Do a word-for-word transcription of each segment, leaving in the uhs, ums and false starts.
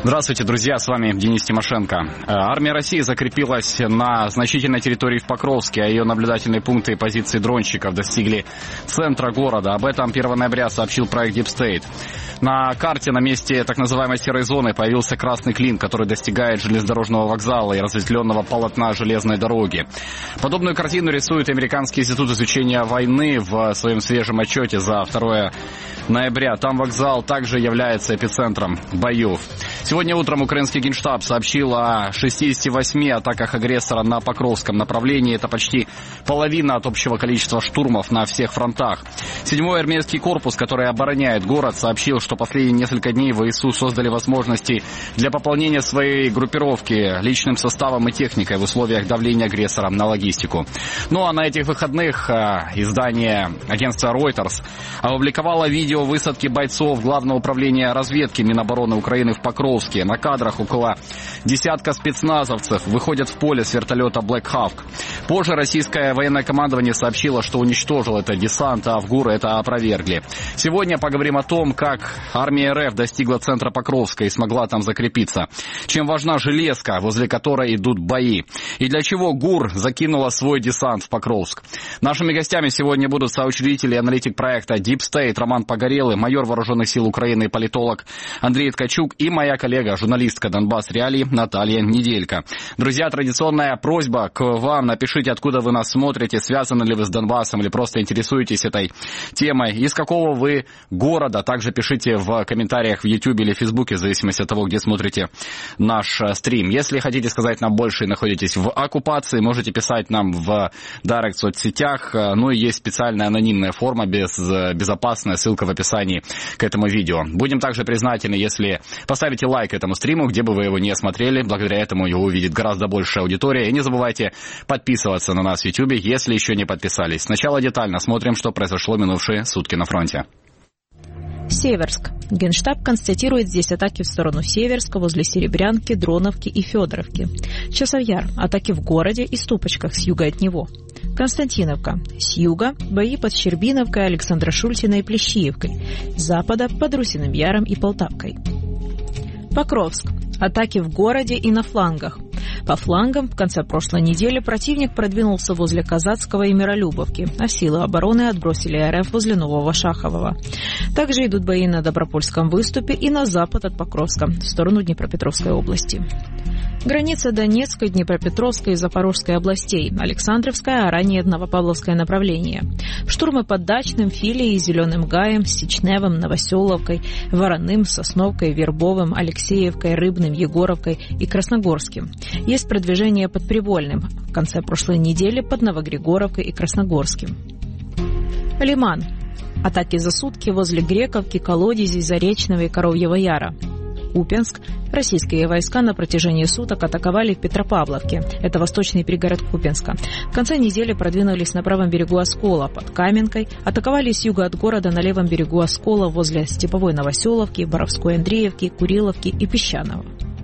Здравствуйте, друзья, с вами Денис Тимошенко. Армия России закрепилась на значительной территории в Покровске, а ее наблюдательные пункты и позиции дронщиков достигли центра города. Об этом первого ноября сообщил проект Deep State. На карте на месте так называемой серой зоны появился красный клин, который достигает железнодорожного вокзала и разветвленного полотна железной дороги. Подобную картину рисует Американский институт изучения войны в своем свежем отчете за второго ноября. Там вокзал также является эпицентром боев. Сегодня утром украинский Генштаб сообщил о шестидесяти восьми атаках агрессора на Покровском направлении. Это почти половина от общего количества штурмов на всех фронтах. Седьмой армейский корпус, который обороняет город, сообщил, что последние несколько дней ВСУ создали возможности для пополнения своей группировки личным составом и техникой в условиях давления агрессора на логистику. Ну а на этих выходных издание агентства Reuters опубликовало видео высадки бойцов Главного управления разведки Минобороны Украины в Покровске. На кадрах около десятка спецназовцев выходят в поле с вертолета Black Hawk. Позже российское военное командование сообщило, что уничтожило этот десант, а в ГУР это опровергли. Сегодня поговорим о том, как армия РФ достигла центра Покровска и смогла там закрепиться. Чем важна железка, возле которой идут бои. И для чего ГУР закинула свой десант в Покровск. Нашими гостями сегодня будут соучредитель и аналитик проекта Deep State Роман Погорелый, майор Вооруженных сил Украины и политолог Андрей Ткачук и моя коллега, журналистка Донбасс Реалии Наталья Неделько. Друзья, традиционная просьба к вам. Напишите, откуда вы нас смотрите, связаны ли вы с Донбассом или просто интересуетесь этой темой. Из какого вы города. Также пишите в комментариях в YouTube или Фейсбуке, в зависимости от того, где смотрите наш стрим. Если хотите сказать нам больше и находитесь в оккупации, можете писать нам в Директ соцсетях. Ну и есть специальная анонимная форма, без, безопасная, ссылка в описании к этому видео. Будем также признательны, если поставите лайк этому стриму, где бы вы его не смотрели. Благодаря этому его увидит гораздо большая аудитория. И не забывайте подписываться на нас в YouTube, если еще не подписались. Сначала детально смотрим, что произошло минувшие сутки на фронте. Северск. Генштаб констатирует здесь атаки в сторону Северска, возле Серебрянки, Дроновки и Федоровки. Часовьяр. Атаки в городе и Ступочках с юга от него. Константиновка. С юга бои под Щербиновкой, Александро-Шультиной и Плещеевкой. С запада под Русиным Яром и Полтавкой. Покровск. Атаки в городе и на флангах. По флангам в конце прошлой недели противник продвинулся возле Казацкого и Миролюбовки, а силы обороны отбросили РФ возле Нового Шахового. Также идут бои на Добропольском выступе и на запад от Покровска, в сторону Днепропетровской области. Граница Донецкой, Днепропетровской и Запорожской областей, Александровская, а ранее Новопавловское направление. Штурмы под Дачным, Филией, Зеленым Гаем, Сечневым, Новоселовкой, Вороным, Сосновкой, Вербовым, Алексеевкой, Рыбным, Егоровкой и Красногорским. Есть продвижение под Привольным, в конце прошлой недели под Новогригоровкой и Красногорским. Лиман. Атаки за сутки возле Грековки, Колодезей, Заречного и Коровьего Яра. Купенск. Российские войска на протяжении суток атаковали в Петропавловке. Это восточный пригород Купенска. В конце недели продвинулись на правом берегу Оскола под Каменкой. Атаковали с юга от города на левом берегу Оскола возле Степовой Новоселовки, Боровской Андреевки, Куриловки и Песчаного.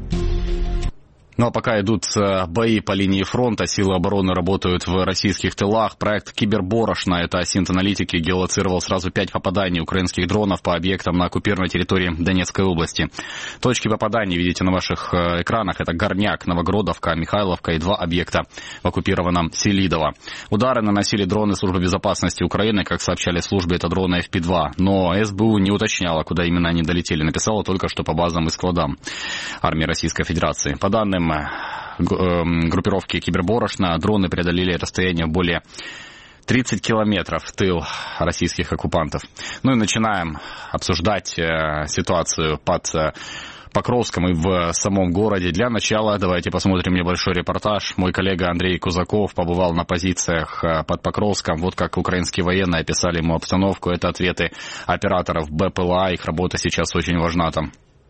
Ну а пока идут бои по линии фронта, силы обороны работают в российских тылах. Проект «Киберборошно», это Синт-аналитики, геолоцировал сразу пять попаданий украинских дронов по объектам на оккупированной территории Донецкой области. Точки попаданий видите на ваших экранах. Это Горняк, Новогродовка, Михайловка и два объекта в оккупированном Селидово. Удары наносили дроны службы безопасности Украины, как сообщали службе, это дроны эф пи два. Но СБУ не уточняла, куда именно они долетели. Написала только, что по базам и складам армии Российской Федерации. По данным группировки «Киберборошно», дроны преодолели расстояние более тридцать километров в тыл российских оккупантов. Ну и начинаем обсуждать э, ситуацию под э, Покровском и в самом городе. Для начала давайте посмотрим небольшой репортаж. Мой коллега Андрей Кузаков побывал на позициях э, под Покровском. Вот как украинские военные описали ему обстановку. Это ответы операторов БПЛА. Их работа сейчас очень важна там.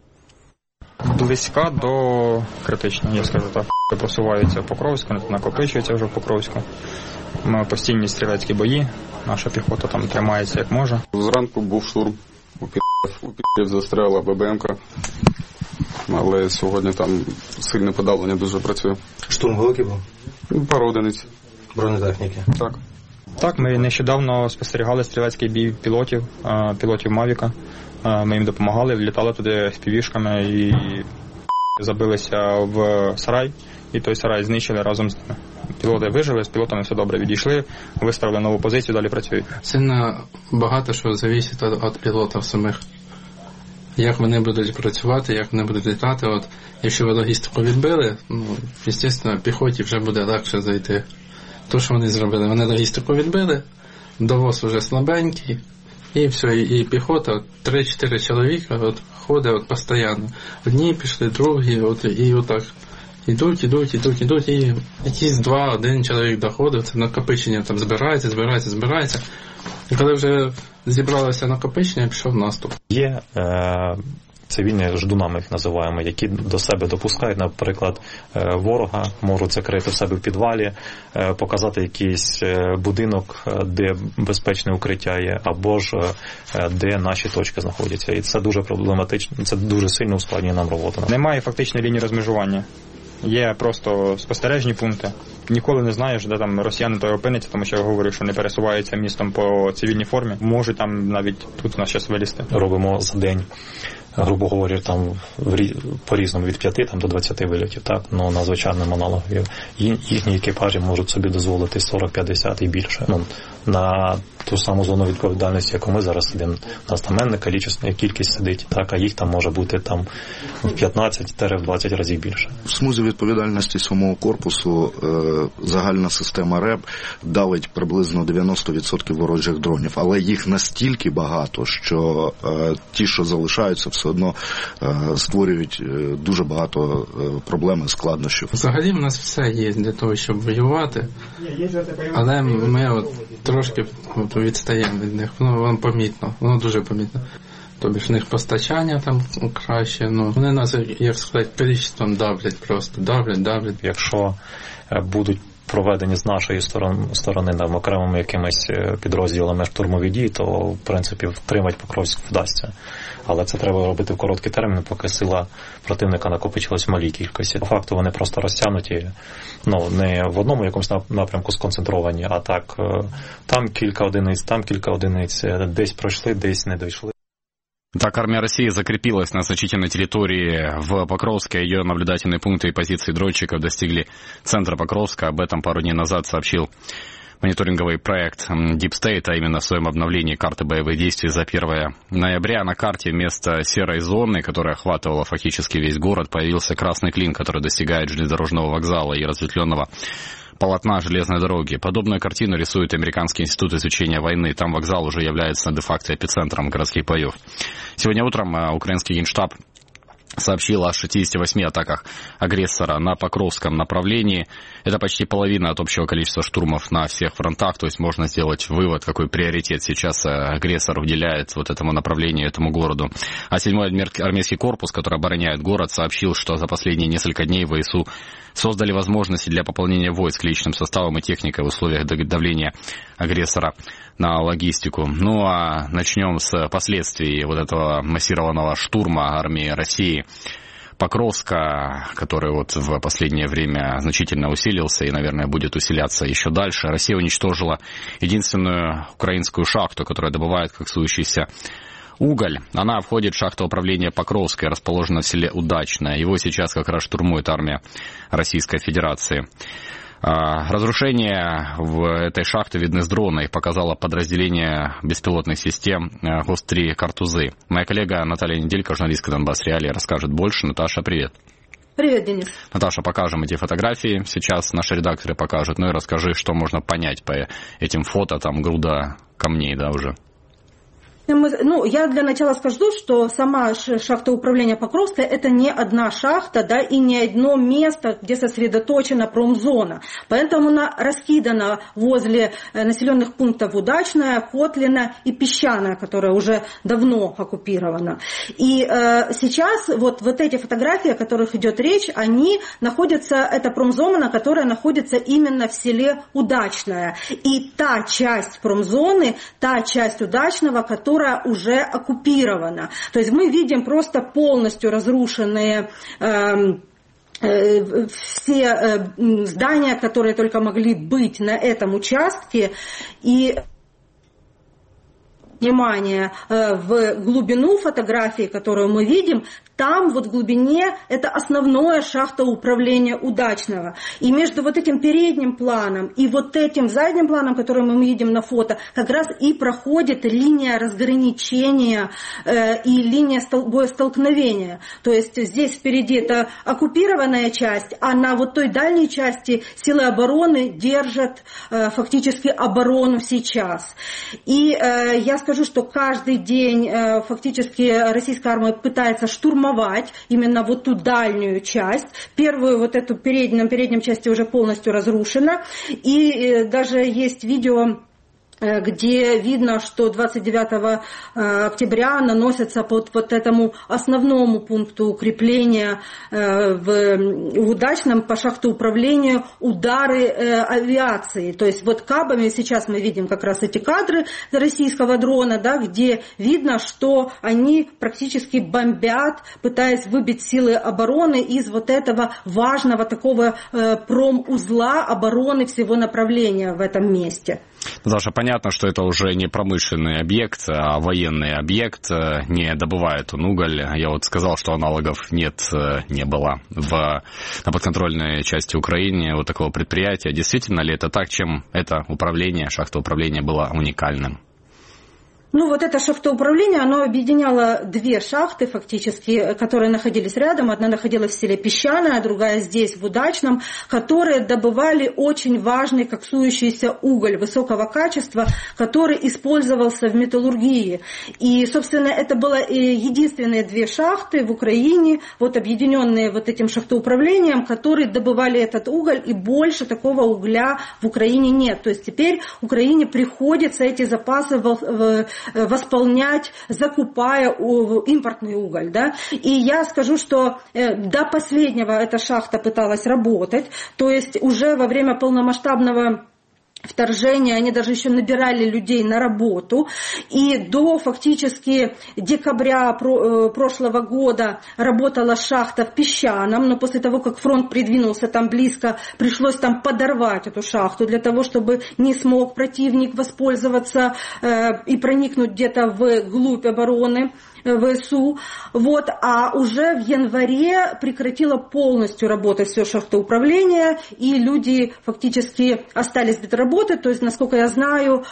Близька до критичної, я скажу так. Просуваються в Покровську, накопичуються вже в Покровську. Ми постійні стрілецькі бої, наша піхота там тримається як може. Зранку був штурм, у пі***ів застряла ББМка, але сьогодні там сильне подавлення дуже працює. Штурм великий був? Пару одиниць. Бронетехніки? Так. Так, ми нещодавно спостерігали стрілецький бій пілотів, пілотів Мавіка. Ми їм допомагали, влітали туди з півішками і забилися в сарай, і той сарай знищили разом з ними. Пілоти вижили, з пілотами все добре, відійшли, виставили нову позицію, далі працюють. Сильно багато що залежить від, від пілотів самих. Як вони будуть працювати, як вони будуть літати. От, якщо ви логістику відбили, ну, звісно, піхоті вже буде легше зайти. То, що вони зробили, вони логістику відбили, довоз вже слабенький, і все, і, і піхота, три-чотири чоловіка от, ходить от, постійно. Одні пішли, другі, от, і отак. Ідуть, ідуть, ідуть, ідуть, і якісь два, один чоловік доходить, це накопичення там збирається, збирається, збирається. І коли вже зібралося накопичення, пішов наступ. Є е, цивільні ждунами, їх називаємо, які до себе допускають, наприклад, е, ворога, можуть закрити в себе в підвалі, е, показати якийсь будинок, де безпечне укриття є, або ж е, де наші точки знаходяться. І це дуже проблематично, це дуже сильно ускладнює нам роботу. Немає фактичної лінії розмежування. Є просто спостережні пункти. Ніколи не знаєш, де там росіяни той опиниться, тому що я говорю, що не пересуваються містом по цивільній формі. Можуть там навіть тут у нас зараз вилізти. Робимо за день, грубо говоря, там по-різному від п'яти там, до двадцяти вильотів, так, ну, на звичайному аналогі. Їхні екіпажі можуть собі дозволити сорок-п'ятдесят і більше. Ну, на ту саму зону відповідальності, яку ми зараз сидимо, у нас там мене кількість сидить, так, а їх там може бути там в п'ятнадцять-двадцять разів більше. В смузі відповідальності самого корпусу е, загальна система РЕБ давить приблизно дев'яносто відсотків ворожих дронів, але їх настільки багато, що е, ті, що залишаються, все одно е, створюють е, дуже багато е, проблем і складнощів. Взагалі в нас все є для того, щоб воювати, але ми от трошки от, відстаємо від них, воно, воно помітно, воно дуже помітно. Тобі ж в них постачання там краще, ну вони нас, як сказати, количеством давлять просто, давлять, давлять. Якщо будуть проведені з нашої сторони, сторони там, окремими якимись підрозділами штурмові дії, то, в принципі, втримати Покровськ вдасться. Але це треба робити в короткий термін, поки сила противника накопичилась в малій кількості. По факту вони просто розтягнуті, ну, не в одному якомусь напрямку сконцентровані, а так, там кілька одиниць, там кілька одиниць, десь пройшли, десь не дійшли. Так, армия России закрепилась на значительной территории в Покровске. Ее наблюдательные пункты и позиции дрончиков достигли центра Покровска. Об этом пару дней назад сообщил мониторинговый проект Deep State, а именно в своем обновлении карты боевых действий за первое ноября. На карте вместо серой зоны, которая охватывала фактически весь город, появился красный клин, который достигает железнодорожного вокзала и разветвленного полотна железной дороги. Подобную картину рисует Американский институт изучения войны. Там вокзал уже является де-факто эпицентром городских боев. Сегодня утром украинский генштаб сообщил о шестидесяти восьми атаках агрессора на Покровском направлении. Это почти половина от общего количества штурмов на всех фронтах. То есть можно сделать вывод, какой приоритет сейчас агрессор уделяет вот этому направлению, этому городу. А седьмой армейский корпус, который обороняет город, сообщил, что за последние несколько дней ВСУ создали возможности для пополнения войск личным составом и техникой в условиях давления агрессора на логистику. Ну а начнем с последствий вот этого массированного штурма армии России Покровска, который вот в последнее время значительно усилился и, наверное, будет усиляться еще дальше. Россия уничтожила единственную украинскую шахту, которая добывает коксующийся уголь. Она входит в шахту управления Покровской, расположена в селе Удачное. Его сейчас как раз штурмует армия Российской Федерации. Разрушения в этой шахте видны с дрона. Их показало подразделение беспилотных систем ГОС-три «Картузы». Моя коллега Наталья Неделько, журналистка Донбасс Реалии, расскажет больше. Наташа, привет. Привет, Денис. Наташа, покажем эти фотографии. Сейчас наши редакторы покажут. Ну и расскажи, что можно понять по этим фото. Там груда камней, да, уже. Ну, я для начала скажу, что сама шахта управления Покровская – это не одна шахта, да, и не одно место, где сосредоточена промзона. Поэтому она раскидана возле населенных пунктов Удачная, Котлина и Песчаная, которая уже давно оккупирована. И э, сейчас вот, вот эти фотографии, о которых идет речь, они находятся, это промзона, которая находится именно в селе Удачная. И та часть промзоны, та часть Удачного, которая которая уже оккупирована. То есть мы видим просто полностью разрушенные э, э, все э, здания, которые только могли быть на этом участке. И внимание э, в глубину фотографии, которую мы видим, там вот в глубине это основное шахта управления Удачного. И между вот этим передним планом и вот этим задним планом, который мы видим на фото, как раз и проходит линия разграничения э, и линия стол- боестолкновения. То есть здесь впереди это оккупированная часть, а на вот той дальней части силы обороны держат э, фактически оборону сейчас. И э, я скажу, что каждый день э, фактически российская армия пытается штурмовать именно вот ту дальнюю часть. Первую вот эту переднюю, на переднем части уже полностью разрушена. И э, даже есть видео, где видно, что двадцать девятого октября наносятся под вот этому основному пункту укрепления в Удачном по шахтоуправлению удары авиации. То есть вот кабами сейчас мы видим как раз эти кадры российского дрона, да, где видно, что они практически бомбят, пытаясь выбить силы обороны из вот этого важного такого промузла обороны всего направления в этом месте. Наташа, понятно, что это уже не промышленный объект, а военный объект. Не добывает он уголь. Я вот сказал, что аналогов нет, не было в, на подконтрольной части Украины вот такого предприятия. Действительно ли это так, чем это управление, шахтоуправление было уникальным? Ну, вот это шахтоуправление, оно объединяло две шахты фактически, которые находились рядом. Одна находилась в селе Песчаное, а другая здесь, в Удачном, которые добывали очень важный коксующийся уголь высокого качества, который использовался в металлургии. И, собственно, это было единственные две шахты в Украине, вот объединенные вот этим шахтоуправлением, которые добывали этот уголь, и больше такого угля в Украине нет. То есть теперь Украине приходится эти запасы в восполнять, закупая импортный уголь. Да? И я скажу, что до последнего эта шахта пыталась работать, то есть уже во время полномасштабного вторжения они даже еще набирали людей на работу, и до фактически декабря прошлого года работала шахта в Песчаном, но после того, как фронт придвинулся там близко, пришлось там подорвать эту шахту для того, чтобы не смог противник воспользоваться э, и проникнуть где-то вглубь обороны ВСУ. Вот, а уже в январе прекратило полностью работать все шахтоуправление, и люди фактически остались без работы. То есть, насколько я знаю,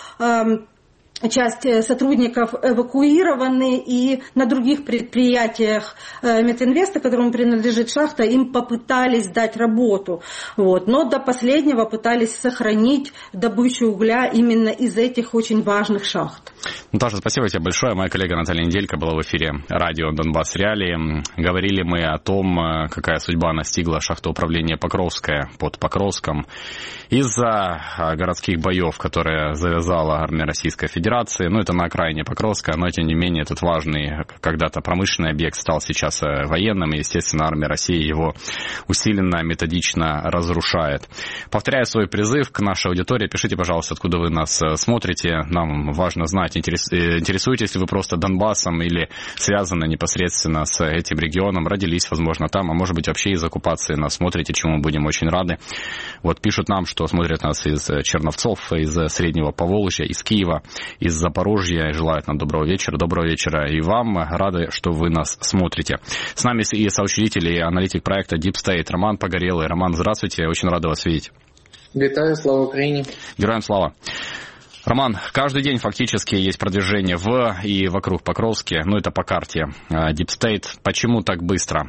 часть сотрудников эвакуированы, и на других предприятиях Метинвеста, которому принадлежит шахта, им попытались дать работу. Вот. Но до последнего пытались сохранить добычу угля именно из этих очень важных шахт. Наташа, спасибо тебе большое. Моя коллега Наталья Неделько была в эфире радио «Донбасс Реалии». Говорили мы о том, какая судьба настигла шахтоуправление Покровское под Покровском из-за городских боев, которые завязала армия Российской Федерации. Ну, это на окраине Покровска, но, тем не менее, этот важный когда-то промышленный объект стал сейчас военным, и, естественно, армия России его усиленно, методично разрушает. Повторяю свой призыв к нашей аудитории. Пишите, пожалуйста, откуда вы нас смотрите. Нам важно знать, интересуетесь ли вы просто Донбассом или связаны непосредственно с этим регионом, родились, возможно, там, а может быть, вообще из оккупации нас смотрите, чему мы будем очень рады. Вот пишут нам, что смотрят нас из Черновцов, из Среднего Поволжья, из Киева, из Запорожья. Желают нам доброго вечера. Доброго вечера и вам. Рады, что вы нас смотрите. С нами и соучредитель, и аналитик проекта Deep State Роман Погорелый. Роман, здравствуйте. Очень рада вас видеть. Витаю, слава Украине. Героям слава. Роман, каждый день фактически есть продвижение в и вокруг Покровски. Ну, это по карте. Deep State. Почему так быстро?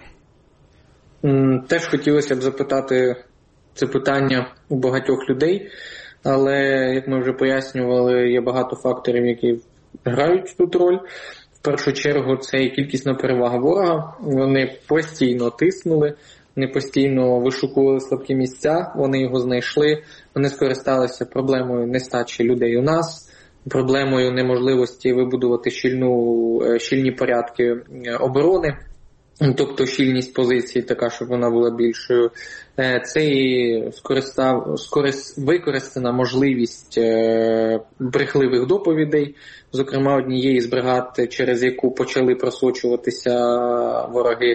Теж хотілося б запитати це питання у багатьох людей. Але, як ми вже пояснювали, є багато факторів, які грають тут роль. В першу чергу, це і кількісна перевага ворога. Вони постійно тиснули, вони постійно вишукували слабкі місця, вони його знайшли. Вони скористалися проблемою нестачі людей у нас, проблемою неможливості вибудувати щільну, щільні порядки оборони. Тобто щільність позиції така, щоб вона була більшою. Це і скористав, скорист, використана можливість брехливих доповідей, зокрема однієї з бригад, через яку почали просочуватися вороги.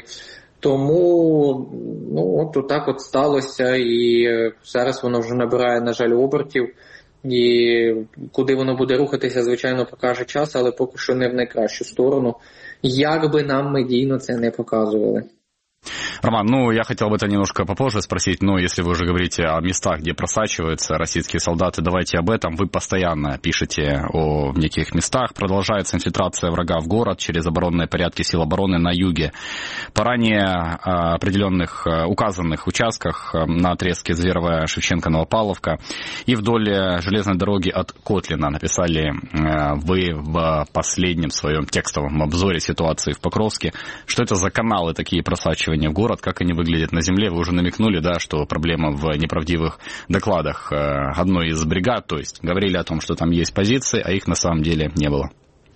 Тому, ну, от так от сталося, і зараз воно вже набирає, на жаль, обертів. І куди воно буде рухатися, звичайно, покаже час, але поки що не в найкращу сторону. Як би нам медійно це не показували. Роман, ну, я хотел бы это немножко попозже спросить, но если вы уже говорите о местах, где просачиваются российские солдаты, давайте об этом. Вы постоянно пишете о неких местах. Продолжается инфильтрация врага в город через оборонные порядки сил обороны на юге. По ранее определенных указанных участках на отрезке Зверовая, Шевченко, Новопавловка и вдоль железной дороги от Котлина написали вы в последнем своем текстовом обзоре ситуации в Покровске. Что это за каналы такие просачивания в город, как они выглядят на земле? Вы уже намекнули, да, что проблема в неправдивых докладах одной из бригад, то есть говорили о том, что там есть позиции, а их на самом деле не было.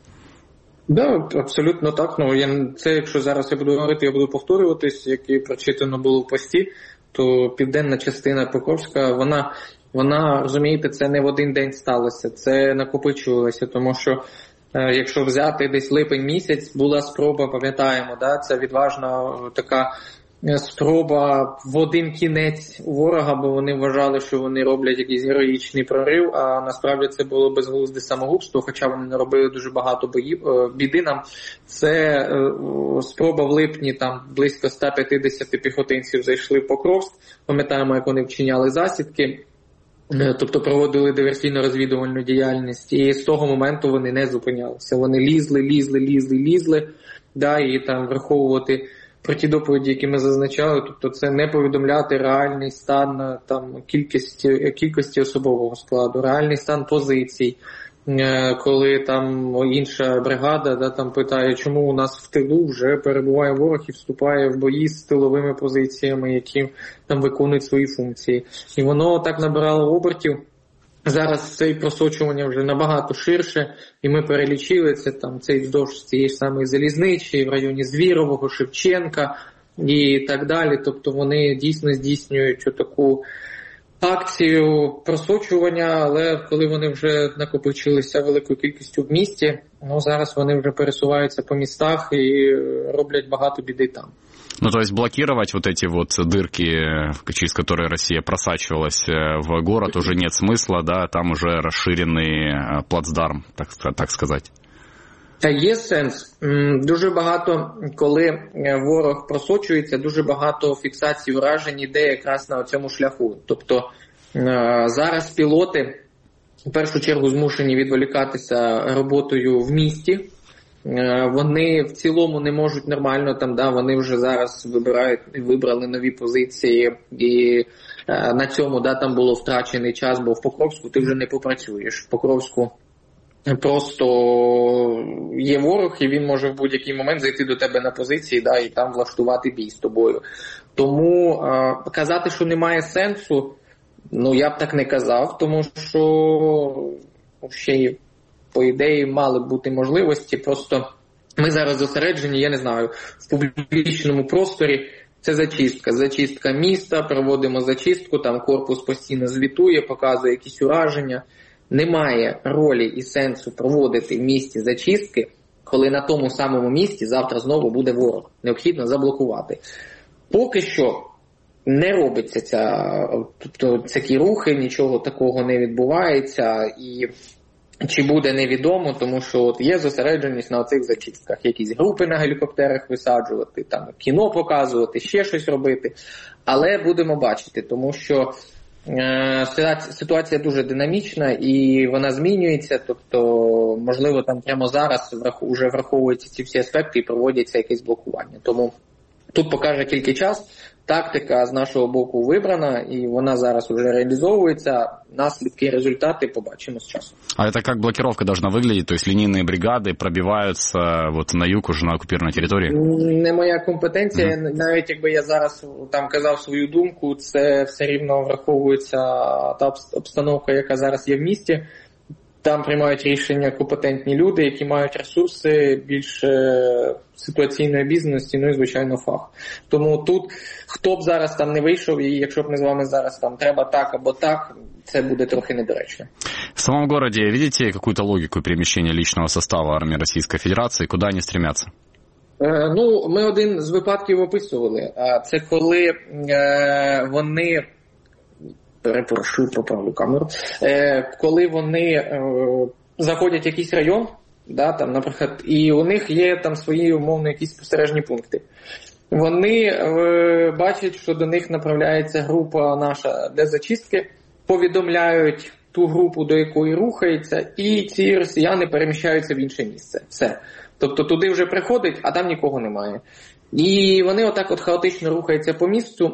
Да, абсолютно так. Ну, я, це, якщо зараз я буду говорити, я буду повторюватись, як і прочитано було в пості, то південна частина Покровська, вона, вона, розумієте, це не в один день сталося, це накопичувалося, тому що якщо взяти десь липень місяць, була спроба, пам'ятаємо, да, це відважна така спроба в один кінець у ворога, бо вони вважали, що вони роблять якийсь героїчний прорив, а насправді це було безглузде самогубство, хоча вони не робили дуже багато боїв, біди нам. Це спроба в липні, там близько сто п'ятдесят піхотинців зайшли в Покровськ, пам'ятаємо, як вони вчиняли засідки, тобто проводили диверсійно-розвідувальну діяльність, і з того моменту вони не зупинялися. Вони лізли, лізли, лізли, лізли, да, і там враховувати про ті доповіді, які ми зазначали, тобто це не повідомляти реальний стан там кількості, кількості особового складу, реальний стан позицій, коли там інша бригада, да, там питає, чому у нас в тилу вже перебуває ворог і вступає в бої з тиловими позиціями, які там виконують свої функції. І воно так набирало обертів. Зараз це просочування вже набагато ширше, і ми перелічили це там цей вздовж цієї ж самої залізничі, в районі Звірового, Шевченка і так далі. Тобто вони дійсно здійснюють отаку акцію просочування, але коли вони вже накопичилися великою кількістю в місті, ну зараз вони вже пересуваються по містах і роблять багато біди там. Ну, то есть блокировать вот эти вот дырки, через которые Россия просачивалась в город, уже нет смысла, да, там уже расширенный плацдарм, так, так сказать. Та є сенс. Дуже багато, коли ворог просочується, дуже багато фіксацій вражень іде якраз на цьому шляху. Тобто зараз пілоти в першу чергу змушені відволікатися роботою в місті. Вони в цілому не можуть нормально там, да, вони вже зараз вибирають, вибрали нові позиції, і е, на цьому, да, там було втрачений час, бо в Покровську ти вже не попрацюєш. В Покровську просто є ворог, і він може в будь-який момент зайти до тебе на позиції, да, і там влаштувати бій з тобою. Тому е, казати, що немає сенсу, ну я б так не казав, тому що ще й по ідеї мали б бути можливості, просто ми зараз зосереджені, я не знаю, в публічному просторі, це зачистка, зачистка міста, проводимо зачистку, там корпус постійно звітує, показує якісь ураження. Немає ролі і сенсу проводити в місті зачистки, коли на тому самому місці завтра знову буде ворог. Необхідно заблокувати. Поки що не робиться ця, тобто такі рухи, нічого такого не відбувається, і чи буде невідомо, тому що от є зосередженість на оцих зачистках. Якісь групи на гелікоптерах висаджувати, там кіно показувати, ще щось робити. Але будемо бачити, тому що е, ситуація дуже динамічна і вона змінюється. Тобто, можливо, там прямо зараз вже враховуються ці всі аспекти і проводяться якесь блокування. Тому тут покаже тільки час. Тактика з нашого боку вибрана, і вона зараз уже реализовывается. Наследки, результаты побачимо с часом. А это как блокировка должна выглядеть? То есть линейные бригады пробиваются вот на юг, уже на оккупированной території? Не моя компетенція. Mm-hmm. Навіть якби я зараз там казав свою думку, це все рівно враховується та обстановка, яка зараз є в місті. Там приймають рішення компетентні люди, які мають ресурси, більше ситуаційної обізнаності, ну і, звичайно, фах. Тому тут, хто б зараз там не вийшов, і якщо б ми з вами зараз там треба так або так, це буде трохи недоречно. В самом городе видите какую-то логику перемещения личного состава армии Российской Федерации? Куда они стремятся? Е, ну, ми один з випадків описували. Це коли е, вони перепрошую, поправлю камеру, е, коли вони е, заходять в якийсь район, да, там, наприклад, і у них є там свої умовно якісь спостережні пункти. Вони е, бачать, що до них направляється група наша для зачистки, повідомляють ту групу, до якої рухається, і ці росіяни переміщаються в інше місце. Все. Тобто туди вже приходить, а там нікого немає. І вони отак от хаотично рухаються по місту,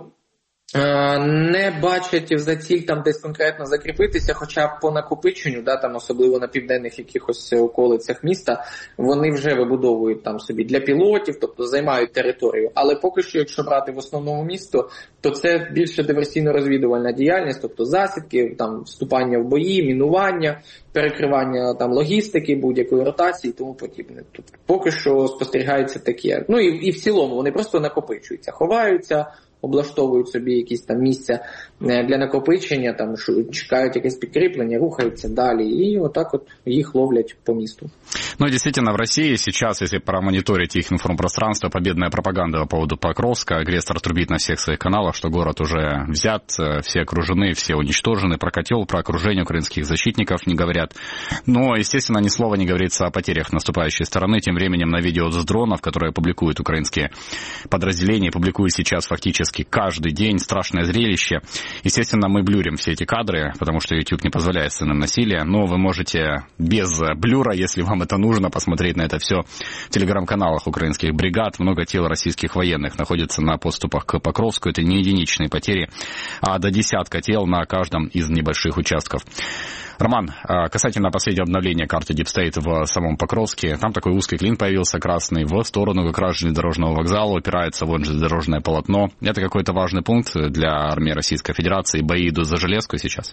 не бачать за ціль там десь конкретно закріпитися, хоча по накопиченню, да, там особливо на південних якихось околицях міста, вони вже вибудовують там собі для пілотів, тобто займають територію. Але поки що, якщо брати в основному місто, то це більше диверсійно-розвідувальна діяльність, тобто засідки, там вступання в бої, мінування, перекривання там логістики, будь-якої ротації і тому подібне. Тут поки що спостерігається таке. Ну і, і в цілому вони просто накопичуються, ховаються, облаштовують собі якісь там місця для накопичення, там чекають якесь підкріплення, рухаються далі, и вот так вот их ловлять по місту. Ну, действительно, в России сейчас, если промониторить их информпространство, победная пропаганда по поводу Покровска, агрессор трубит на всех своих каналах, что город уже взят, все окружены, все уничтожены, про котел, про окружение украинских защитников не говорят. Но, естественно, ни слова не говорится о потерях наступающей стороны. Тем временем на видео с дронов, которые публикуют украинские подразделения, публикуют сейчас фактически каждый день, страшное зрелище. Естественно, мы блюрим все эти кадры, потому что YouTube не позволяет сценам насилия, но вы можете без блюра, если вам это нужно, посмотреть на это все в телеграм-каналах украинских бригад. Много тел российских военных находится на подступах к Покровску. Это не единичные потери, а до десятка тел на каждом из небольших участков. Роман, касательно последнего обновления карты Deep State в самом Покровске, там такой узкий клин появился красный в сторону как раз железнодорожного вокзала, упирается в железнодорожное полотно. Это какой-то важный пункт для армии Российской Федерации. Бои идут за железку сейчас?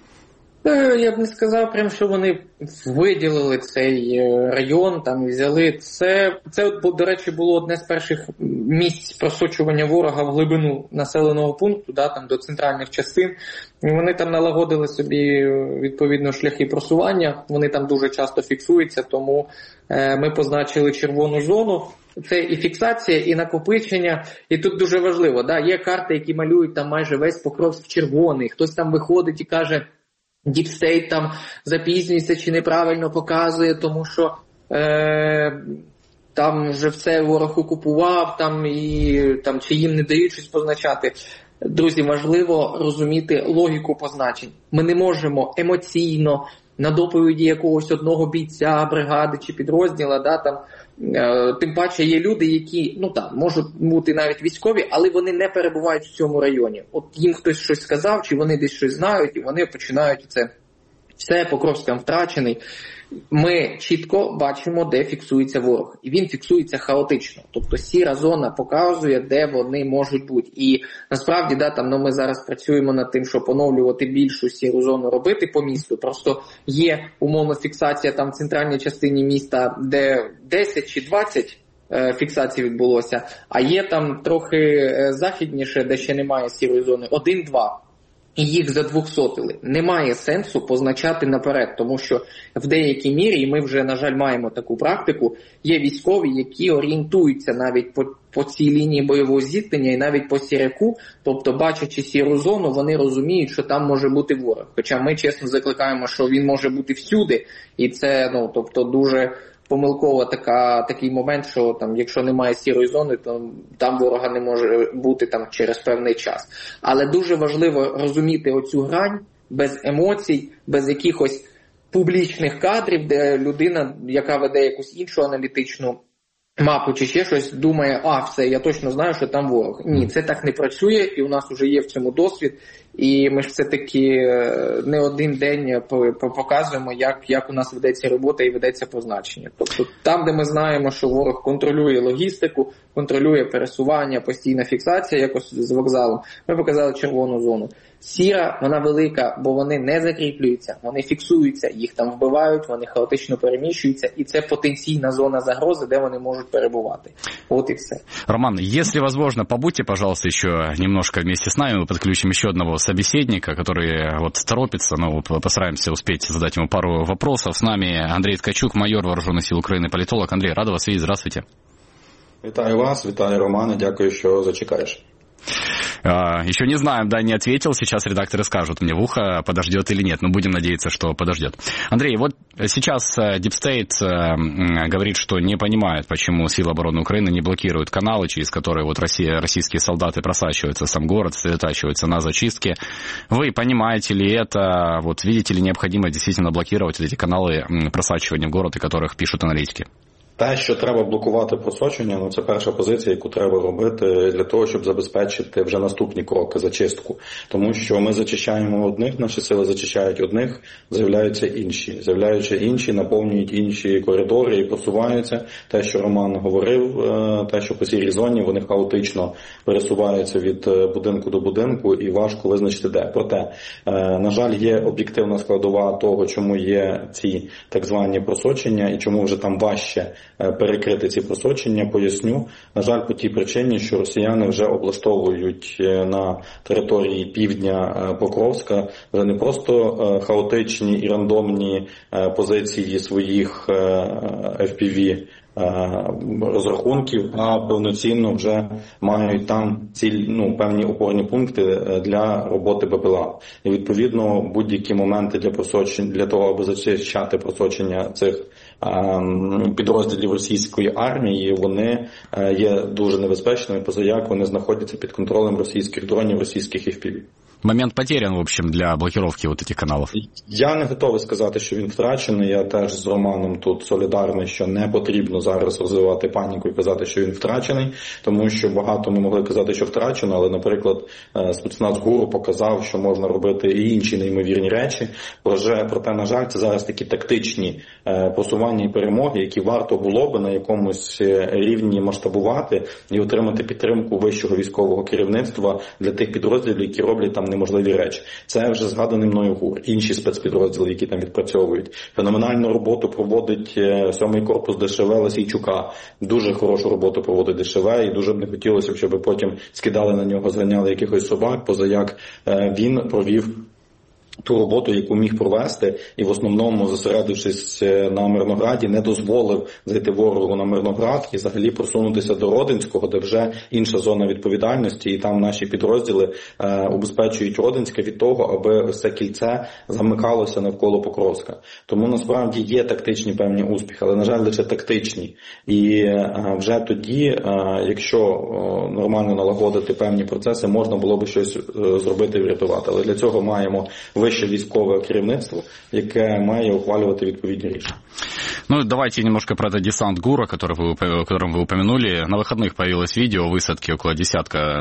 Я б не сказав прям, що вони виділили цей район, там взяли. Це, це до речі, було одне з перших місць просочування ворога в глибину населеного пункту, да, там до центральних частин. І вони там налагодили собі відповідно шляхи просування. Вони там дуже часто фіксуються, тому е, ми позначили червону зону. Це і фіксація, і накопичення, і тут дуже важливо, да, є карти, які малюють там майже весь Покровськ червоний, хтось там виходить і каже, Deep State там запізнюється чи неправильно показує, тому що е, там вже все ворог окупував, там, і, там, чи їм не дають щось позначати. Друзі, важливо розуміти логіку позначень. Ми не можемо емоційно на доповіді якогось одного бійця, бригади чи підрозділа, да, там, е, тим паче є люди, які, ну так, можуть бути навіть військові, але вони не перебувають в цьому районі. От їм хтось щось сказав, чи вони десь щось знають, і вони починають це, все, Покровськ там втрачений. Ми чітко бачимо, де фіксується ворог. І він фіксується хаотично. Тобто сіра зона показує, де вони можуть бути. І насправді, да, там, ну, ми зараз працюємо над тим, щоб поновлювати більшу сіру зону робити по місту. Просто є умовна фіксація там в центральній частині міста, де десять чи двадцять е, фіксацій відбулося, а є там трохи е, західніше, де ще немає сірої зони, один-два. І їх задвохсотили. Немає сенсу позначати наперед, тому що в деякій мірі, і ми вже, на жаль, маємо таку практику, є військові, які орієнтуються навіть по, по цій лінії бойового зіткнення і навіть по сіряку, тобто бачачи сіру зону, вони розуміють, що там може бути ворог. Хоча ми чесно закликаємо, що він може бути всюди, і це, ну, тобто дуже помилково така, такий момент, що там, якщо немає сірої зони, то там ворога не може бути там через певний час. Але дуже важливо розуміти оцю грань без емоцій, без якихось публічних кадрів, де людина, яка веде якусь іншу аналітичну мапу чи ще щось, думає, а, все, я точно знаю, що там ворог. Ні, це так не працює, і у нас вже є в цьому досвід, і ми ж все-таки не один день показуємо, як, як у нас ведеться робота і ведеться позначення. Тобто там, де ми знаємо, що ворог контролює логістику, контролює пересування, постійна фіксація якось з вокзалом, ми показали червону зону. Сіра, вона велика, бо вони не закріплюються, вони фіксуються, їх там вбивають, вони хаотично переміщуються, і це потенційна зона загрози, де вони можуть перебувати. Вот и все. Роман, если возможно, побудьте, пожалуйста, еще немножко вместе с нами, мы подключим еще одного собеседника, который вот торопится, но вот постараемся успеть задать ему пару вопросов. С нами Андрей Ткачук, майор Вооруженных сил Украины, политолог. Андрей, рада вас видеть, здравствуйте. Вітаю вас, вітаю, Романе, дякую, що зачекаєш. Еще не знаем, да, не ответил. Сейчас редакторы скажут мне в ухо, подождет или нет. Но будем надеяться, что подождет. Андрей, вот сейчас Deep State говорит, что не понимает, почему силы обороны Украины не блокируют каналы, через которые вот Россия, российские солдаты просачиваются в сам город, сосредотачиваются на зачистке. Вы понимаете ли это? Вот видите ли необходимость действительно блокировать эти каналы просачивания в город, о которых пишут аналитики? Те, що треба блокувати просочення, ну це перша позиція, яку треба робити для того, щоб забезпечити вже наступні кроки, зачистку. Тому що ми зачищаємо одних, наші сили зачищають одних, з'являються інші. З'являються інші, наповнюють інші коридори і просуваються. Те, що Роман говорив, те, що по сірій зоні, вони хаотично пересуваються від будинку до будинку і важко визначити де. Проте, на жаль, є об'єктивна складова того, чому є ці так звані просочення і чому вже там важче перекрити ці просочення, поясню. На жаль, по тій причині, що росіяни вже облаштовують на території півдня Покровська вже не просто хаотичні і рандомні позиції своїх еф пі ві розрахунків, а повноцінно вже мають там ціль, ну, певні опорні пункти для роботи Б П Л А. І відповідно будь-які моменти для просочень, для того, аби зачищати просочення цих підрозділів російської армії, вони є дуже небезпечними, позаяк вони знаходяться під контролем російських дронів, російських еф пі ві. Момент потерян, в общем, для блокировки вот этих каналов. Я не готовий сказати, що він втрачений. Я теж з Романом тут солідарний, що не потрібно зараз розвивати паніку і казати, що він втрачений, тому що багато ми могли казати, що втрачено, але, наприклад, спецназ ГУРу показав, що можна робити і інші неймовірні речі. Проте, на жаль, це зараз такі тактичні просування і перемоги, які варто було би на якомусь рівні масштабувати і отримати підтримку вищого військового керівництва для тих підрозділів, які роблять там неможливі речі. Це вже згаданий мною ГУР, інші спецпідрозділи, які там відпрацьовують. Феноменальну роботу проводить сьомий корпус Де Ше Ве Лисійчука. Дуже хорошу роботу проводить Де Ше Ве, і дуже б не хотілося, щоб потім скидали на нього, зганяли якихось собак, позаяк він провів ту роботу, яку міг провести, і в основному, зосередившись на Мирнограді, не дозволив зайти ворогу на Мирноград і взагалі просунутися до Родинського, де вже інша зона відповідальності, і там наші підрозділи е, убезпечують Родинське від того, аби ось це кільце замикалося навколо Покровська. Тому насправді є тактичні певні успіхи, але, на жаль, лише тактичні. І е, вже тоді, е, якщо е, нормально налагодити певні процеси, можна було б щось е, зробити і врятувати. Але для цього маємо высшее військовое керівництво, яке має ухваливать відповідні рішення. Ну, давайте немножко про этот десант ГУРа, который вы, о котором вы упомянули. На выходных появилось видео высадки около десятка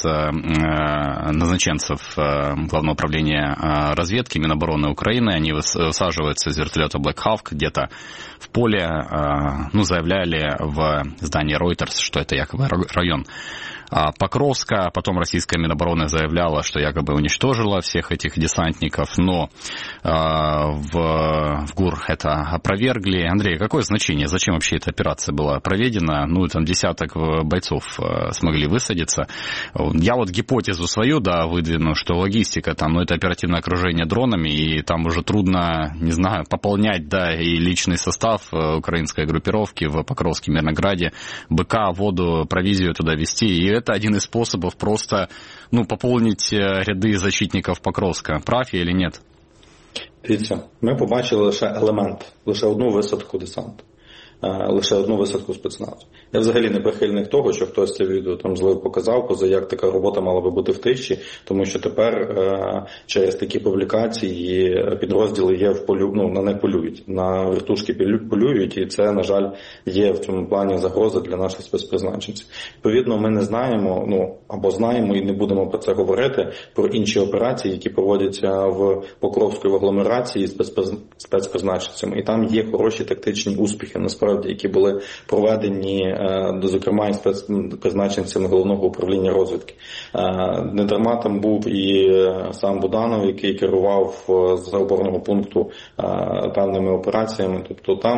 спецназначенцев Главного управления разведки Минобороны Украины. Они высаживаются из вертолета Black Hawk где-то в поле. Ну, заявляли в издании Reuters, что это якобы район Покровска. Потом российская Минобороны заявляла, что якобы уничтожила всех этих десантников, но э, в, в ГУР это опровергли. Андрей, какое значение? Зачем вообще эта операция была проведена? Ну, там десяток бойцов э, смогли высадиться. Я вот гипотезу свою, да, выдвину, что логистика там, ну, это оперативное окружение дронами, и там уже трудно, не знаю, пополнять, да, и личный состав украинской группировки в Покровске, Мирнограде, БК, воду, провизию туда везти, и это один из способов просто, ну, пополнить ряды защитников Покровска. Прав я или нет? Дивіться, ми побачили лише елемент, лише одну висадку десанту, лише одну висадку спецназу. Я взагалі не прихильник того, що хтось це відео там злив показав, поза як така робота мала би бути в тиші, тому що тепер е, через такі публікації підрозділи є в полю, ну, на них полюють, на вертушки полюють, і це, на жаль, є в цьому плані загроза для наших спецпризначенців. Відповідно, ми не знаємо, ну, або знаємо і не будемо про це говорити, про інші операції, які проводяться в Покровській агломерації з спецпризначенцями. І там є хороші тактичні успіхи, насправді, які були проведені, зокрема, і спецпризначенцями Головного управління розвідки. Не дарма там був і сам Буданов, який керував з опорного пункту певними операціями. Тобто там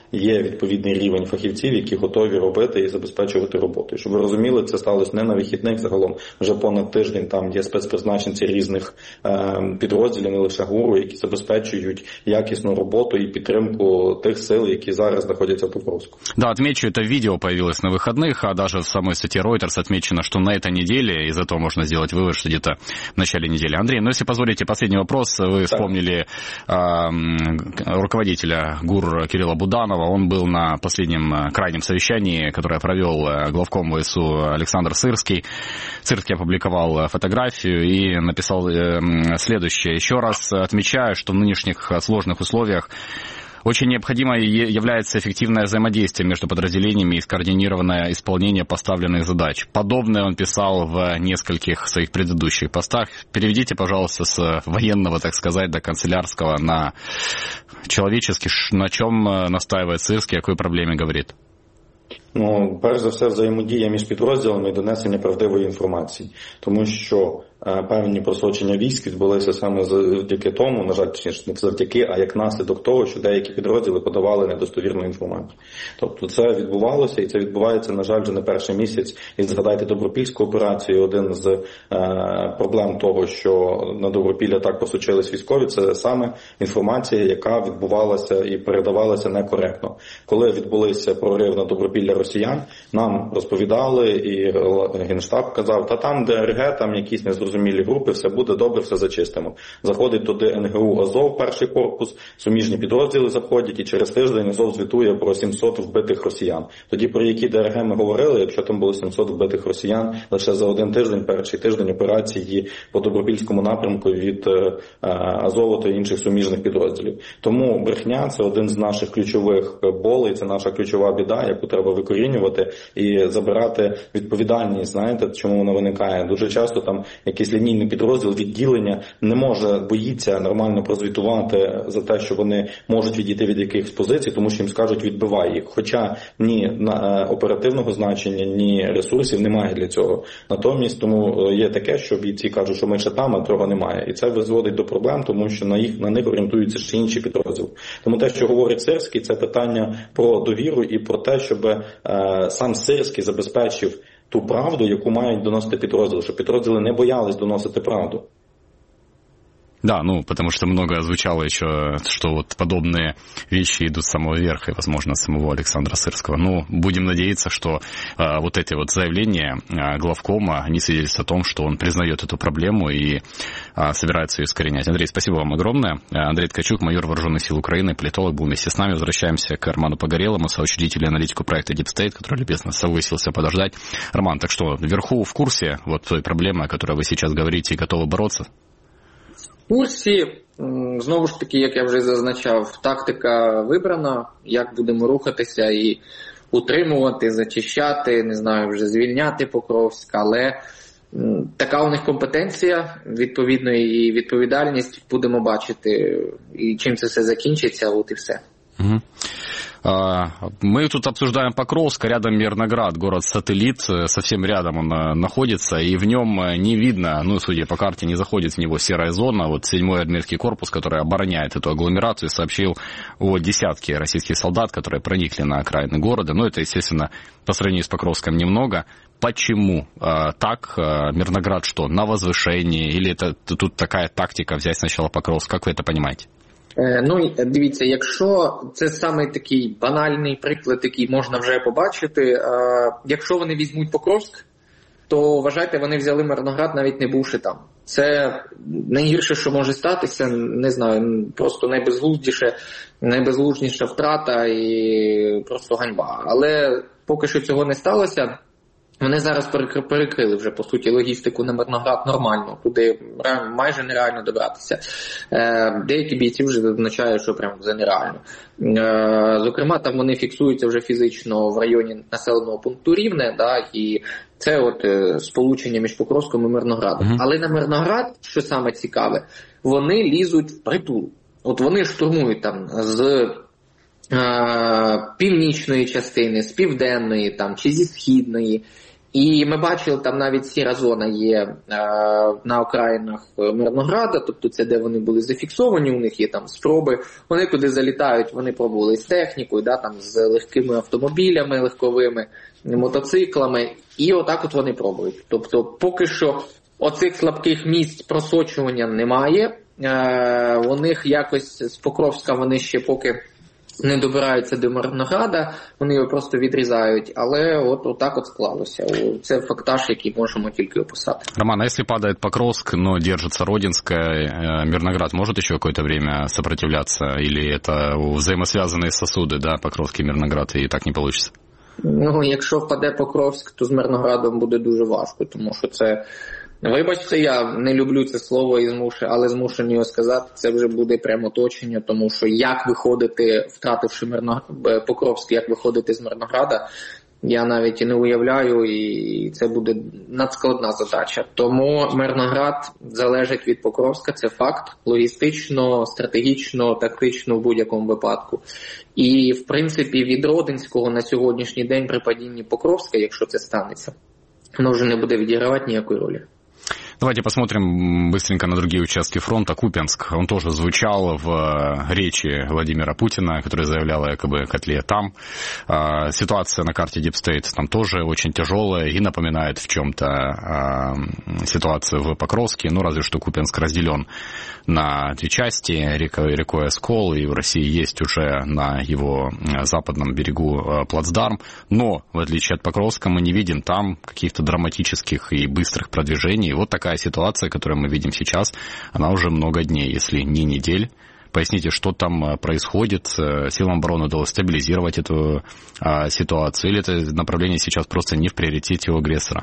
є відповідний рівень фахівців, які готові робити і забезпечувати роботу. І щоб ви розуміли, це сталося не на вихідних, загалом вже понад тиждень там є спецпризначенці різних е, підрозділів, не лише ГУРу, які забезпечують якісну роботу і підтримку тих сил, які зараз знаходяться в Покровську. Да, отмечу, это видео появилось на выходных, а даже в самой статье Reuters отмечено, что на этой неделе, из этого можно сделать вывод, что где-то в начале недели. Андрей, ну если позволите, последний вопрос. Вы вспомнили э, руководителя ГУР Кирилла Буданова. Он был на последнем крайнем совещании, которое провел главком ВСУ Александр Сырский. Сырский опубликовал фотографию и написал э, следующее. Еще раз отмечаю, что в нынешних сложных условиях очень необходимо является эффективное взаимодействие между подразделениями и скоординированное исполнение поставленных задач. Подобное он писал в нескольких своих предыдущих постах. Переведите, пожалуйста, с военного, так сказать, до канцелярского на человеческий. На чем настаивает Сырский, о какой проблеме говорит? Ну, перш за все, взаємодія між підрозділами і донесення правдивої інформації. Тому що е, певні просочення військ відбулися саме завдяки тому, на жаль, точніше, не завдяки, а як наслідок того, що деякі підрозділи подавали недостовірну інформацію. Тобто це відбувалося, і це відбувається, на жаль, вже не перший місяць. І згадайте Добропільську операцію, один з е, проблем того, що на Добропілля так просочились військові, це саме інформація, яка відбувалася і передавалася некоректно. Коли відбулися прорив на Добропілля росіян, нам розповідали, і Генштаб казав, та там ДРГ, там якісь незрозумілі групи, все буде добре, все зачистимо. Заходить туди ен ге у Азов, перший корпус, суміжні підрозділи заходять, і через тиждень Азов звітує про сімсот вбитих росіян. Тоді про які ДРГ ми говорили, якщо там було сімсот вбитих росіян, лише за один тиждень, перший тиждень операції по Добропільському напрямку від Азову та інших суміжних підрозділів. Тому брехня – це один з наших ключових болей, це наша ключова біда, яку треба викорінювати і забирати відповідальність. Знаєте, чому вона виникає? Дуже часто там якийсь лінійний підрозділ, відділення не може, боїться нормально прозвітувати за те, що вони можуть відійти від якихось позицій, тому що їм скажуть відбивай їх. Хоча ні на оперативного значення, ні ресурсів немає для цього. Натомість тому є таке, що бійці кажуть, що ми ще там, а того немає. І це призводить до проблем, тому що на їх на них орієнтуються ще інші підрозділи. Тому те, що говорить Сирський, це питання про довіру і про те, щоб е, сам Сирський забезпечив ту правду, яку мають доносити підрозділи, щоб підрозділи не боялись доносити правду. Да, ну, потому что много звучало еще, что вот подобные вещи идут с самого верха, и, возможно, с самого Александра Сырского. Ну, будем надеяться, что э, вот эти вот заявления э, главкома, они свидетельствуют о том, что он признает эту проблему и э, собирается ее искоренять. Андрей, спасибо вам огромное. Андрей Ткачук, майор Вооруженных сил Украины, политолог, был вместе с нами. Возвращаемся к Роману Погорелому, соучредителю и аналитику проекта Deep State, который любезно согласился подождать. Роман, так что, вверху в курсе вот той проблемы, о которой вы сейчас говорите, и готовы бороться? В курсі, знову ж таки, як я вже зазначав, тактика вибрана, як будемо рухатися і утримувати, зачищати, не знаю, вже звільняти Покровськ, але така у них компетенція, відповідно, і відповідальність, будемо бачити, і чим це все закінчиться, от і все. Угу. Мы тут обсуждаем Покровск, рядом Мирноград, город-сателлит, совсем рядом он находится, и в нем не видно, ну, судя по карте, не заходит в него серая зона. Вот седьмой армейский корпус, который обороняет эту агломерацию, сообщил о десятке российских солдат, которые проникли на окраины города. Ну, это, естественно, по сравнению с Покровском немного. Почему а, так? А, Мирноград что, на возвышении? Или это тут такая тактика взять сначала Покровск? Как вы это понимаете? Ну, дивіться, якщо це саме такий банальний приклад, який можна вже побачити, якщо вони візьмуть Покровськ, то, вважайте, вони взяли Мирноград, навіть не бувши там. Це найгірше, що може статися, не знаю, просто найбезглуздіше, найбезглуздніша втрата і просто ганьба. Але поки що цього не сталося. Вони зараз перекрили вже, по суті, логістику на Мирноград нормально, туди майже нереально добратися. Деякі бійці вже зазначають, що прям це нереально. Зокрема, там вони фіксуються вже фізично в районі населеного пункту Рівне, да, і це от сполучення між Покровськом і Мирноградом. Mm-hmm. Але на Мирноград, що саме цікаве, вони лізуть в притул. От вони штурмують там з північної частини, з південної там, чи зі східної. І ми бачили, там навіть сіра зона є е, на окраїнах Мирнограда, тобто це де вони були зафіксовані, у них є там спроби, вони туди залітають, вони пробували з технікою, да, там, з легкими автомобілями, легковими, мотоциклами, і отак от вони пробують. Тобто поки що оцих слабких місць просочування немає, е, у них якось з Покровська вони ще поки не добираються до Мирнограда, вони його просто відрізають, але от отак от склалося. Це фактаж, який можемо тільки описати. Роман, а если падает Покровск, но держится Родинская, Мирноград может еще какое-то время сопротивляться? Или это взаимосвязанные сосуды, да, Покровск и Мирноград, и так не получится? Ну, якщо впаде Покровськ, то з Мирноградом буде дуже важко, тому що це... Вибачте, я не люблю це слово, і змушу, але змушений його сказати, це вже буде прямо оточення, тому що як виходити, втративши Мирно... Покровськ, як виходити з Мирнограда, я навіть і не уявляю, і це буде надскладна задача. Тому Мирноград залежить від Покровська, це факт, логістично, стратегічно, тактично в будь-якому випадку. І, в принципі, від Родинського на сьогоднішній день при падінні Покровська, якщо це станеться, воно вже не буде відігравати ніякої ролі. Давайте посмотрим быстренько на другие участки фронта. Купянск, он тоже звучал в речи Владимира Путина, который заявлял о якобы котле там. Ситуация на карте Deep State там тоже очень тяжелая и напоминает в чем-то ситуацию в Покровске. Ну, разве что Купянск разделен на две части, рекой, рекой Оскол, и в России есть уже на его западном берегу плацдарм. Но, в отличие от Покровска, мы не видим там каких-то драматических и быстрых продвижений. Вот такая ситуация, которую мы видим сейчас, она уже много дней, если не недель. Поясните, что там происходит, силам обороны удалось стабилизировать эту а, ситуацию, или это направление сейчас просто не в приоритете у агрессора?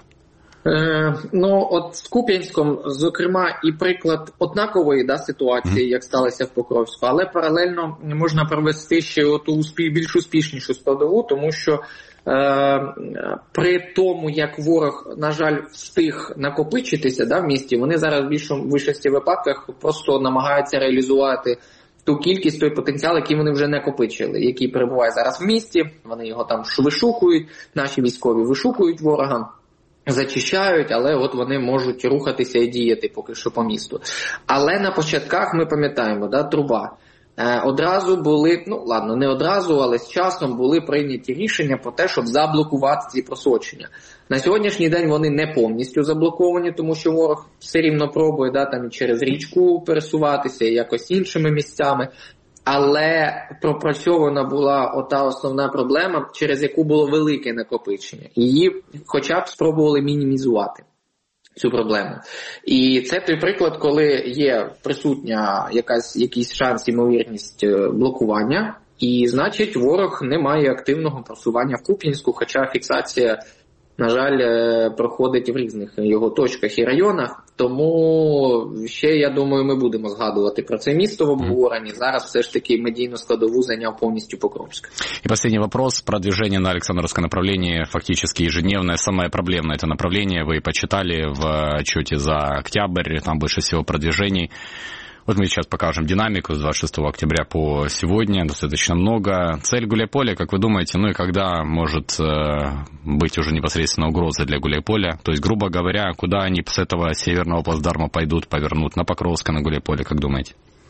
Е, ну, от з Куп'янськом, зокрема, і приклад однакової да, ситуації, mm-hmm. як сталося в Покровську, але паралельно можна провести ще оту успі... більш успішнішу складову, тому що е, при тому, як ворог, на жаль, встиг накопичитися да, в місті, вони зараз в більшому більшості випадках просто намагаються реалізувати ту кількість, той потенціал, який вони вже накопичили, який перебуває зараз в місті, вони його там вишукують, наші військові вишукують ворога, зачищають, але от вони можуть рухатися і діяти поки що по місту. Але на початках ми пам'ятаємо, да, труба. Е, одразу були, ну ладно, не одразу, але з часом були прийняті рішення про те, щоб заблокувати ці просочення. На сьогоднішній день вони не повністю заблоковані, тому що ворог все рівно пробує да, там, через річку пересуватися, якось іншими місцями. Але пропрацьована була ота основна проблема, через яку було велике накопичення. Її хоча б спробували мінімізувати, цю проблему. І це той приклад, коли є присутня якась, якийсь шанс, ймовірність блокування, і значить ворог не має активного просування в Куп'янську, хоча фіксація, на жаль, проходить в різних його точках і районах. Тому ще, я думаю, ми будемо згадувати про це місто в обговоренні. Зараз все ж таки медійну складову зайняв повністю Покровск. И последний вопрос. Продвижение на Александровское направление фактически ежедневное. Самое проблемное это направление. Вы почитали в отчете за октябрь. Там больше всего продвижений. Вот мы сейчас покажем динамику с двадцать шестого октября по сегодня, достаточно много. Цель Гуляйполя, как вы думаете, ну и когда может э, быть уже непосредственно угроза для Гуляйполя? То есть, грубо говоря, куда они с этого северного плацдарма пойдут, повернут? На Покровск, на Гуляйполе, как думаете?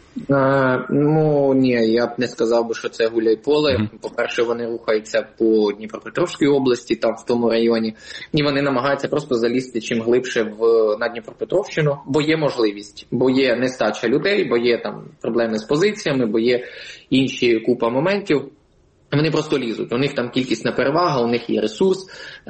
А, ну, ні, я б не сказав би, що це Гуляйполе. Mm-hmm. По-перше, вони рухаються по Дніпропетровській області, там в тому районі, і вони намагаються просто залізти чим глибше в, на Дніпропетровщину, бо є можливість, бо є нестача людей, бо є там проблеми з позиціями, бо є інші купа моментів. Вони просто лізуть, у них там кількісна перевага, у них є ресурс,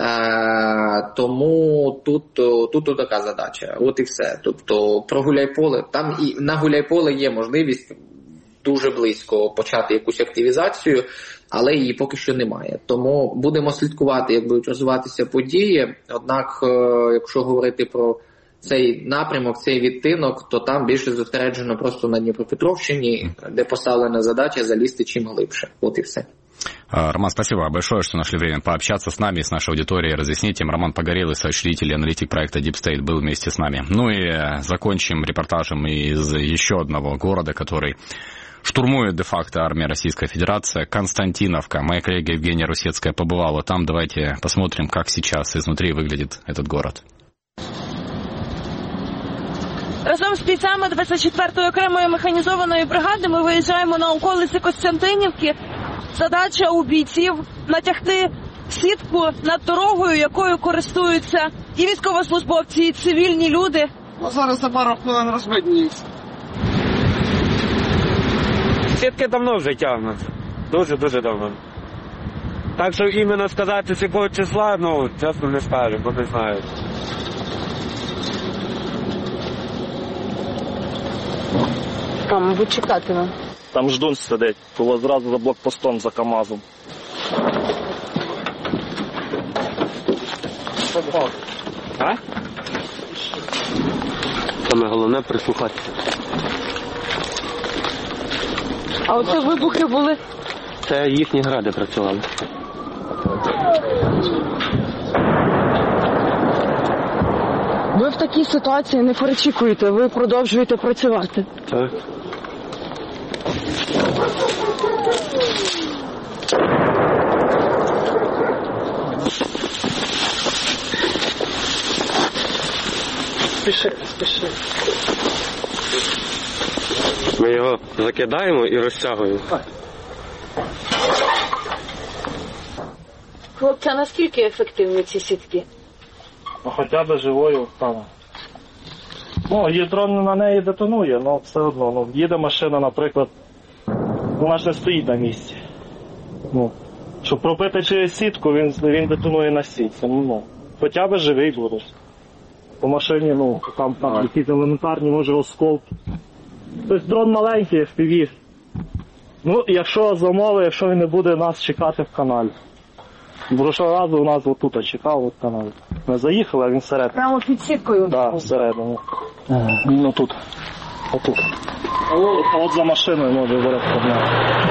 е- тому тут, тут, тут така задача, от і все. Тобто про Гуляйполе, там і на Гуляйполе є можливість дуже близько почати якусь активізацію, але її поки що немає. Тому будемо слідкувати, як будуть розвиватися події, однак, е- якщо говорити про цей напрямок, цей відтинок, то там більше зосереджено просто на Дніпропетровщині, де поставлена задача залізти чим глибше. От і все. Роман, спасибо большое, что нашли время пообщаться с нами, с нашей аудиторией, разъяснить им. Роман Погорелый, соучредитель и аналитик проекта Deep State, был вместе с нами. Ну и закончим репортажем из еще одного города, который штурмует де-факто армия Российской Федерации. Константиновка. Моя коллега Евгения Русецкая побывала там. Давайте посмотрим, как сейчас изнутри выглядит этот город. Разом з бійцями двадцять четвертої окремої механізованої бригади ми виїжджаємо на околиці Костянтинівки. Задача у бійців натягти сітку над дорогою, якою користуються і військовослужбовці, і цивільні люди. Ну, зараз за пару хвилин розбидніється. Сітки давно вже тягнуть. Дуже-дуже давно. Так що іменно сказати, з якого числа, ну, чесно не скажу, бо не знаю. Там, мабуть, чекатиме. Там ждун сидить, було зразу за блокпостом, за КАМАЗом. А? Саме головне прислухатися. А оце вибухи були? Це їхні гради працювали. Ви в такій ситуації не перечікуєте, ви продовжуєте працювати. Так. Спіши, спіши. Ми його закидаємо і розтягуємо. Хлопці, а наскільки ефективні ці сітки? Ну, хоча б живою там. Ну, дрон на неї детонує, але все одно. Ну, їде машина, наприклад, вона ж не стоїть на місці. Ну, щоб пробити через сітку, він, він детонує на сітці. Ну, хоча б живий буде. По машині, ну, там, там якісь елементарні, може, осколки. Тобто дрон маленький, еф пі ві. Ну, якщо замови, якщо він не буде нас чекати в каналі. Прошлого разу у нас отут чекав, от канал. Ми заїхали, а він всередину. Прямо під сіткою? Так, да, всередину. Він отут. Отут. От, от за машиною може зараз погнати.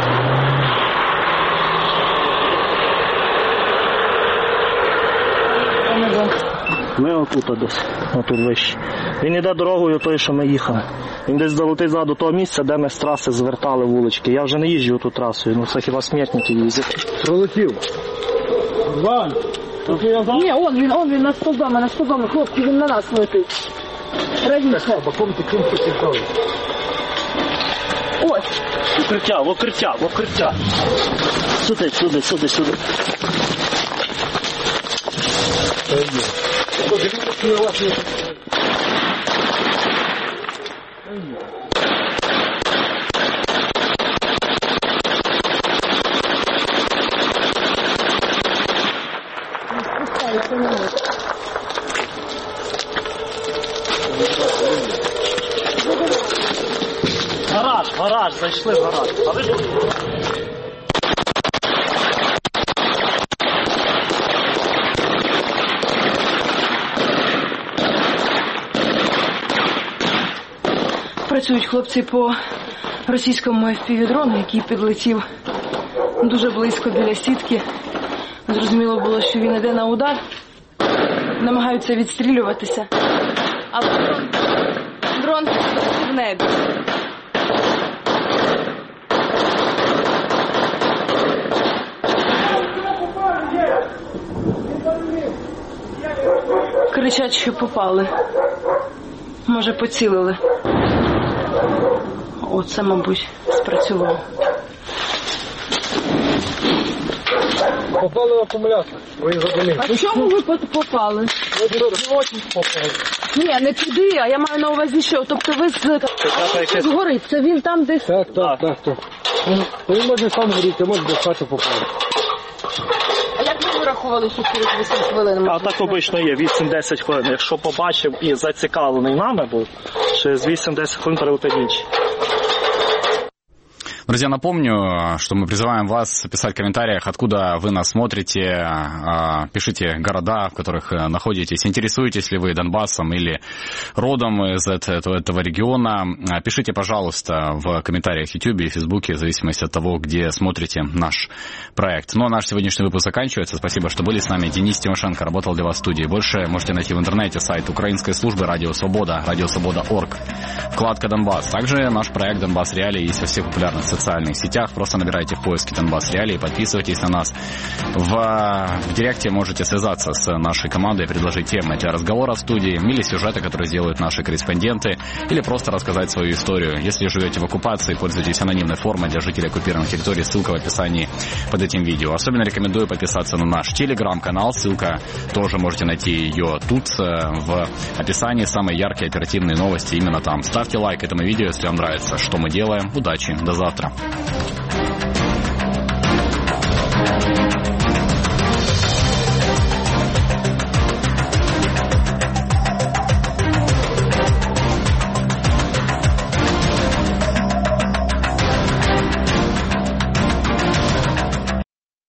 Ми отут десь, отут вище. Він йде дорогою той, що ми їхали. Він десь долетить до того місця, де ми з траси звертали вулички. Я вже не їжджу ту трасою, ну це хіба смертники їздять. Пролетів. Вань! Ні, он він, он він на стовбами, на стовбами, хлопці, він на нас летить. Раніше. Ось. В укриття, в укриття, в укриття. Сюди, сюди, сюди, сюди. Гараж, гараж, зайшли в гараж. А ви Працюють хлопці по російському еф пі ві-дрону, який підлетів дуже близько біля сітки. Зрозуміло було, що він іде на удар. Намагаються відстрілюватися. Але дрон, дрон в небі. Кричать, що попали. Може, поцілили. Оце, мабуть, спрацювало. Попали в акумулятор. Ви задумали. А чому ви попали? Ні, не туди, а я маю на увазі що. Тобто ви з... згорить, це він там десь... Так, так, так, так. Він може сам горіти, може до хати попали. А як ви вирахували, що через вісім хвилин? А так обично є, вісім-десять хвилин. Якщо побачив і зацікавлений нами був, через вісім-десять хвилин перелетить ніч. Друзья, напомню, что мы призываем вас писать в комментариях, откуда вы нас смотрите, пишите города, в которых находитесь, интересуетесь ли вы Донбассом или родом из этого, этого региона. Пишите, пожалуйста, в комментариях в YouTube и Фейсбуке, в зависимости от того, где смотрите наш проект. Ну а наш сегодняшний выпуск заканчивается. Спасибо, что были с нами. Денис Тимошенко работал для вас в студии. Больше можете найти в интернете сайт украинской службы Радио Свобода, радиосвобода точка орг, вкладка Донбасс. Также наш проект Донбасс Реалии есть во всех популярных социальных сетях. Просто набирайте в поиске Донбасс Реалии, подписывайтесь на нас. В, в директе можете связаться с нашей командой, предложить темы для разговора в студии или сюжеты, которые делают наши корреспонденты, или просто рассказать свою историю. Если живете в оккупации, пользуйтесь анонимной формой для жителей оккупированных территорий. Ссылка в описании под этим видео. Особенно рекомендую подписаться на наш телеграм-канал. Ссылка тоже можете найти ее тут, в описании. Самые яркие оперативные новости именно там. Ставьте лайк этому видео, если вам нравится, что мы делаем. Удачи, до завтра.